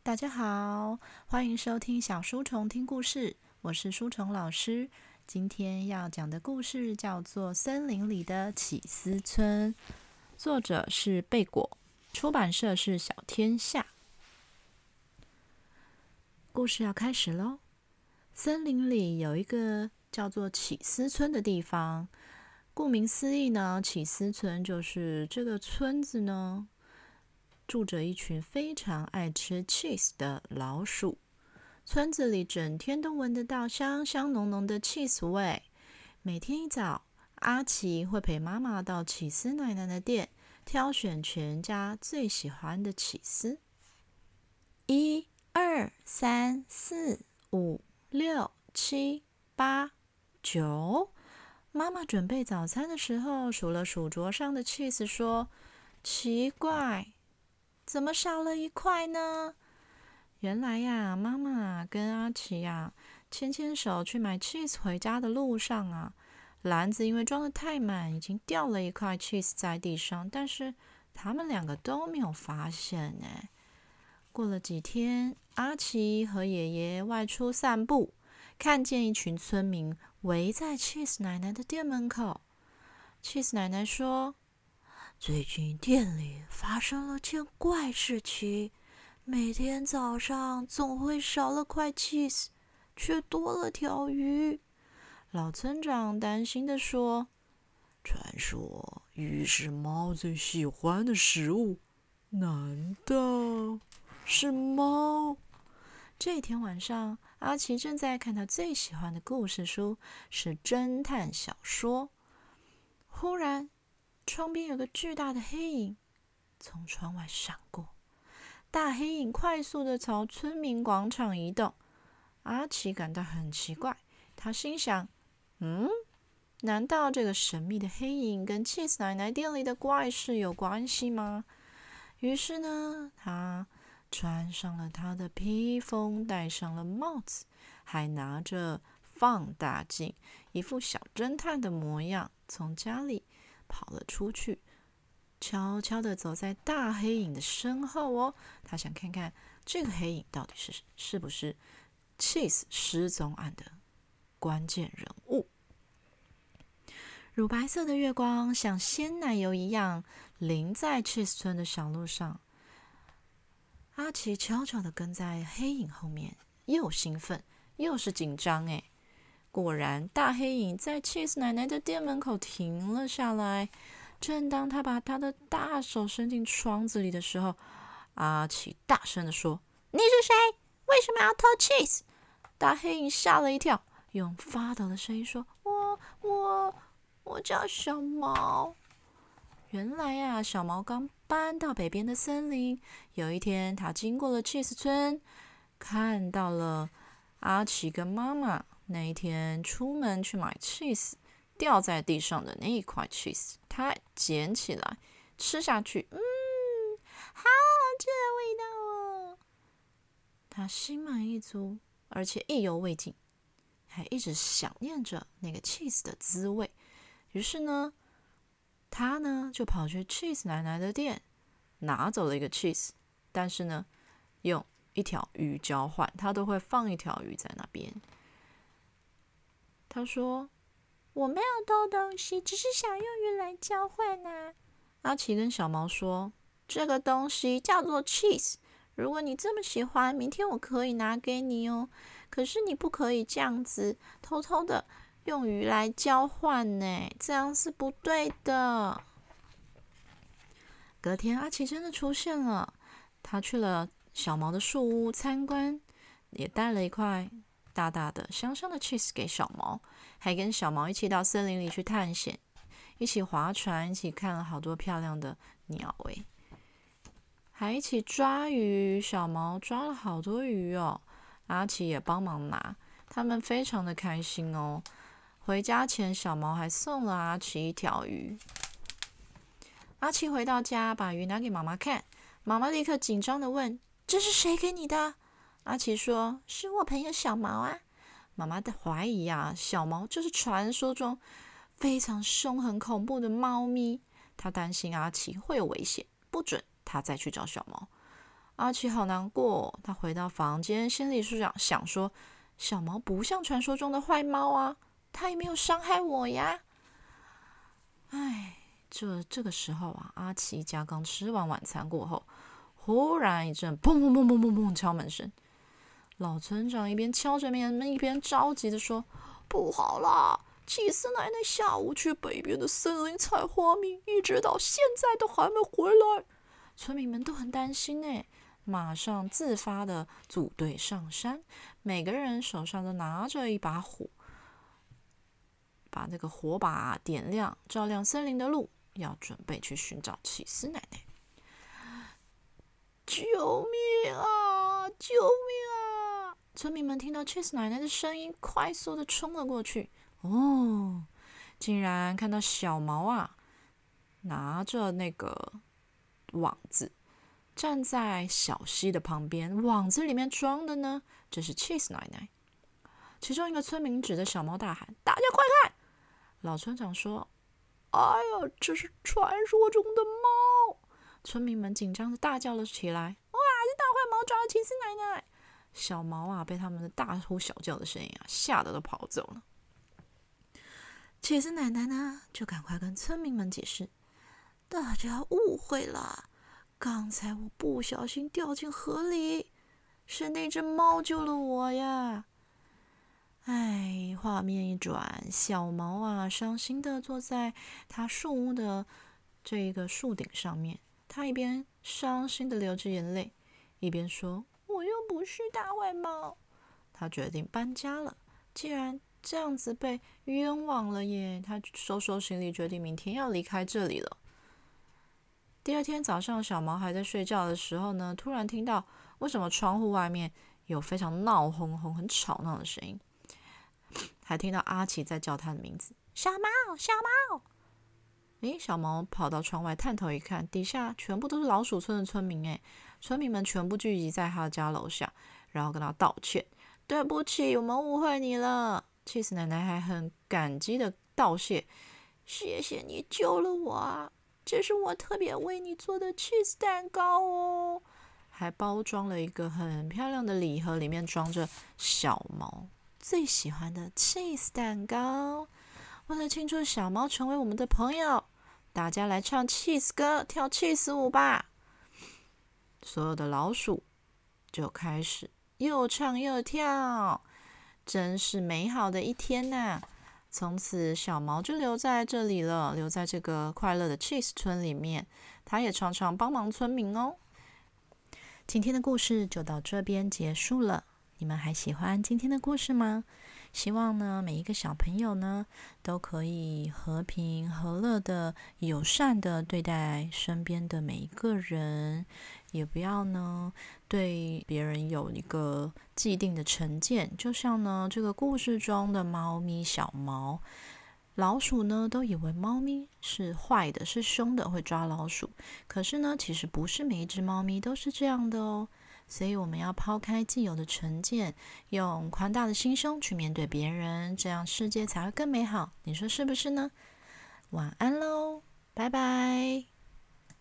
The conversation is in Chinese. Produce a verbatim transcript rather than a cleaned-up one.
大家好，欢迎收听小书虫听故事，我是书虫老师。今天要讲的故事叫做《森林里的起司村》，作者是贝果，出版社是小天下。故事要开始咯。森林里有一个叫做起司村的地方，顾名思义呢，起司村就是这个村子呢住着一群非常爱吃 cheese 的老鼠。村子里整天都闻得到香香浓浓的 cheese 味。每天一早，阿奇会陪妈妈到起司奶奶的店，挑选全家最喜欢的起司。一、二、三、四、五、六、七、八、九。妈妈准备早餐的时候，数了数桌上的 cheese， 说：“奇怪，怎么少了一块呢？”原来呀，妈妈跟阿奇呀牵牵手去买 cheese 回家的路上啊，篮子因为装得太满，已经掉了一块 cheese 在地上，但是他们两个都没有发现呢。过了几天，阿奇和爷爷外出散步，看见一群村民围在 cheese 奶奶的店门口。cheese 奶奶说：“最近店里发生了件怪事情，每天早上总会少了块 cheese， 却多了条鱼。”老村长担心地说：“传说鱼是猫最喜欢的食物，难道是猫？”这天晚上，阿奇正在看他最喜欢的故事书，是侦探小说。忽然，窗边有个巨大的黑影从窗外闪过，大黑影快速地朝村民广场移动。阿奇感到很奇怪，他心想：嗯，难道这个神秘的黑影跟 cheese 奶奶店里的怪事有关系吗？于是呢，他穿上了他的披风，戴上了帽子，还拿着放大镜，一副小侦探的模样，从家里跑了出去，悄悄地走在大黑影的身后哦。他想看看这个黑影到底是是不是 cheese 失踪案的关键人物。乳白色的月光像鲜奶油一样淋在 cheese 村的小路上。阿奇悄悄地跟在黑影后面，又兴奋又是紧张诶。果然，大黑影在 cheese 奶奶的店门口停了下来。正当他把他的大手伸进窗子里的时候，阿奇大声地说：“你是谁？为什么要偷 cheese？” 大黑影吓了一跳，用发抖的声音说：“我我我叫小毛。”原来呀、啊，小毛刚搬到北边的森林。有一天，他经过了 cheese 村，看到了阿奇跟妈妈那一天出门去买 cheese， 掉在地上的那一块 cheese， 他捡起来吃下去，嗯，好好吃的味道哦！他心满意足，而且意犹未尽，还一直想念着那个 cheese 的滋味。于是呢，他呢就跑去 cheese 奶奶的店，拿走了一个 cheese， 但是呢，用一条鱼交换，他都会放一条鱼在那边。他说：“我没有偷东西，只是想用鱼来交换啊。”阿奇跟小毛说：“这个东西叫做 cheese， 如果你这么喜欢，明天我可以拿给你哦。可是你不可以这样子偷偷的用鱼来交换呢，这样是不对的。”隔天，阿奇真的出现了。他去了小毛的树屋参观，也带了一块大大的香香的 cheese 给小毛，还跟小毛一起到森林里去探险，一起划船，一起看了好多漂亮的鸟诶，还一起抓鱼。小毛抓了好多鱼哦，阿奇也帮忙拿，他们非常的开心哦。回家前，小毛还送了阿奇一条鱼。阿奇回到家，把鱼拿给妈妈看，妈妈立刻紧张地问：“这是谁给你的？”阿奇说：“是我朋友小毛啊。”妈妈的怀疑啊，小毛就是传说中非常凶狠恐怖的猫咪，她担心阿奇会有危险，不准他再去找小毛。 阿奇好难过，他回到房间，心里是想想说，小毛不像传说中的坏猫啊，它也没有伤害我呀。哎，这这个时候啊，阿奇一家刚吃完晚餐过后，忽然一阵砰砰砰砰砰砰敲门声。老村长一边敲着门，一边着急的说：“不好啦！祭司奶奶下午去北边的森林采花蜜，一直到现在都还没回来。”村民们都很担心哎，马上自发的组队上山，每个人手上都拿着一把火，把这个火把点亮，照亮森林的路，要准备去寻找祭司奶奶。救命啊！救命啊！村民们听到 Cheese 奶奶的声音，快速的冲了过去。哦，竟然看到小毛啊，拿着那个网子，站在小溪的旁边。网子里面装的呢，这是 Cheese 奶奶。其中一个村民指着小猫大喊：“大家快看！”老村长说：“哎呀，这是传说中的猫！”村民们紧张的大叫了起来：“哇，是大坏猫抓了祭司奶奶！”小毛啊，被他们的大呼小叫的声音啊，吓得都跑走了。祭司奶奶呢，就赶快跟村民们解释：“大家误会了，刚才我不小心掉进河里，是那只猫救了我呀！”哎，画面一转，小毛啊，伤心的坐在他树屋的这个树顶上面。他一边伤心的流着眼泪，一边说：“我又不是大坏猫。”他决定搬家了。既然这样子被冤枉了耶，他收收行李，决定明天要离开这里了。第二天早上，小毛还在睡觉的时候呢，突然听到为什么窗户外面有非常闹哄哄、很吵闹的声音，还听到阿奇在叫他的名字：“小毛，小毛！”诶，小毛跑到窗外探头一看，底下全部都是老鼠村的村民诶，村民们全部聚集在他家楼下，然后跟他道歉：“对不起，我们误会你了。” Cheese 奶奶还很感激的道谢：“谢谢你救了我啊，这是我特别为你做的 cheese 蛋糕哦。”还包装了一个很漂亮的礼盒，里面装着小毛最喜欢的 cheese 蛋糕。为了庆祝小猫成为我们的朋友，大家来唱 cheese 歌，跳 cheese 舞吧！所有的老鼠就开始又唱又跳，真是美好的一天呐！从此小毛就留在这里了，留在这个快乐的 cheese 村里面，他也常常帮忙村民哦。今天的故事就到这边结束了，你们还喜欢今天的故事吗？希望呢，每一个小朋友呢，都可以和平、和乐的、友善的对待身边的每一个人，也不要呢对别人有一个既定的成见。就像呢这个故事中的猫咪小毛，老鼠呢都以为猫咪是坏的，是凶的，会抓老鼠。可是呢，其实不是每一只猫咪都是这样的哦。所以我们要抛开既有的成见，用宽大的心胸去面对别人，这样世界才会更美好。你说是不是呢？晚安喽，拜拜。